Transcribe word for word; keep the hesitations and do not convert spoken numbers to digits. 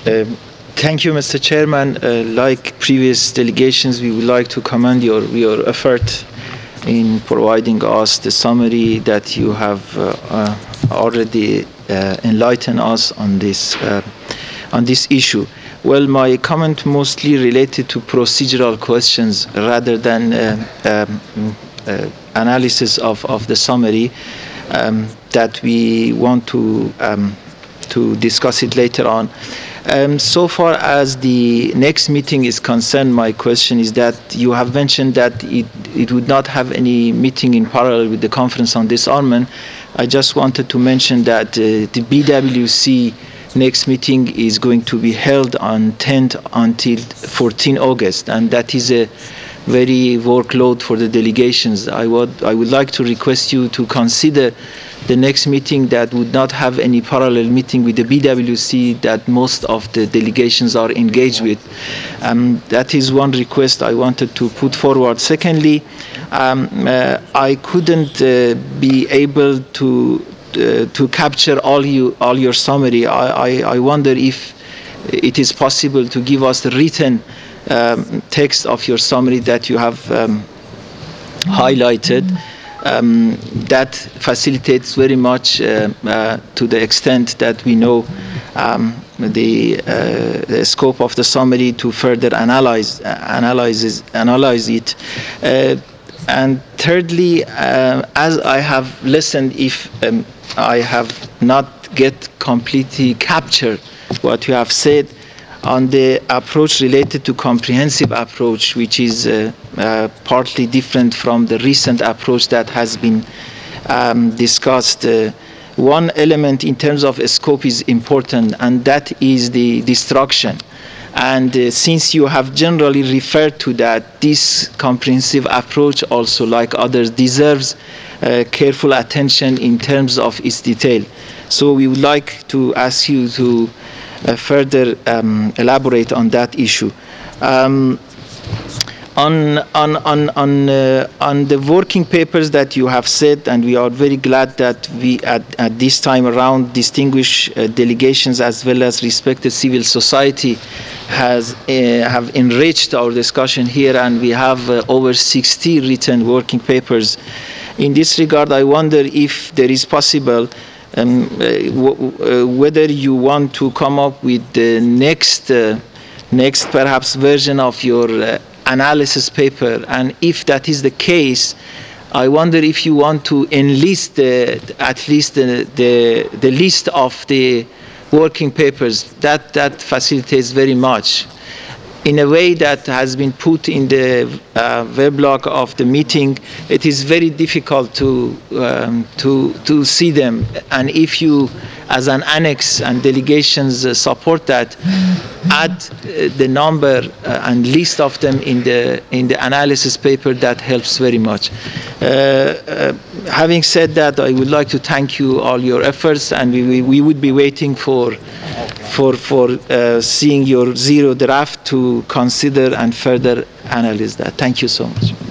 Um, Thank you, Mister Chairman. Uh, like previous delegations, we would like to commend your, your effort in providing us the summary that you have uh, uh, already uh, enlightened us on this, uh, on this issue. Well, my comment mostly related to procedural questions rather than uh, um, uh, analysis of, of the summary um, that we want to um, to discuss it later on. Um, so far as the next meeting is concerned, my question is that you have mentioned that it, it would not have any meeting in parallel with the Conference on Disarmament. I just wanted to mention that uh, the B W C next meeting is going to be held on tenth until fourteenth August, and that is a very workload for the delegations. I would, I would like to request you to consider the next meeting that would not have any parallel meeting with the B W C that most of the delegations are engaged with. Um, that is one request I wanted to put forward. Secondly, um, uh, I couldn't uh, be able to uh, to capture all you all your summary. I, I, I wonder if it is possible to give us the written um, text of your summary that you have um, highlighted. Um, that facilitates very much uh, uh, to the extent that we know um, the, uh, the scope of the summary to further analyze uh, analyze, analyze it. Uh, and thirdly, uh, as I have listened, if um, I have not get completely captured what you have said, on the approach related to comprehensive approach, which is uh, uh, partly different from the recent approach that has been um, discussed. Uh, one element in terms of scope is important, and that is the destruction. And uh, since you have generally referred to that, this comprehensive approach also, like others, deserves uh, careful attention in terms of its detail. So we would like to ask you to uh, further um, elaborate on that issue. Um, on on on on, uh, on the working papers that you have said, and we are very glad that we at, at this time around distinguished uh, delegations as well as respected civil society has uh, have enriched our discussion here, and we have uh, over sixty written working papers. In this regard, I wonder if there is possible um, uh, uh, whether you want to come up with the next uh, next perhaps version of your uh, analysis paper, and if that is the case, I wonder if you want to enlist the, at least the, the, the list of the working papers. That, that facilitates very much. In a way that has been put in the uh, weblog of the meeting, it is very difficult to, um, to, to see them. And if you, as an annex and delegations uh, support that, add uh, the number uh, and list of them in the, in the analysis paper, that helps very much. Uh, uh, having said that, I would like to thank you all your efforts, and we, we, we would be waiting for for, for uh, seeing your zero draft to consider and further analyze that. Thank you so much.